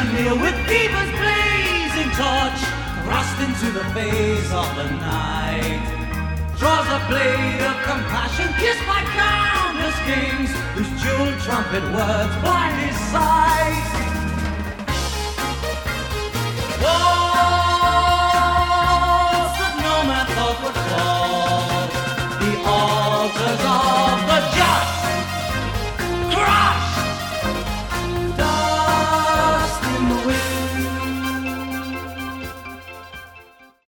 kneel with fever's blazing torch, thrust into the face of the night. Draws a blade of compassion, kissed by countless kings, whose jeweled trumpet words blind his sight. Walls that no man thought would fall, the altars of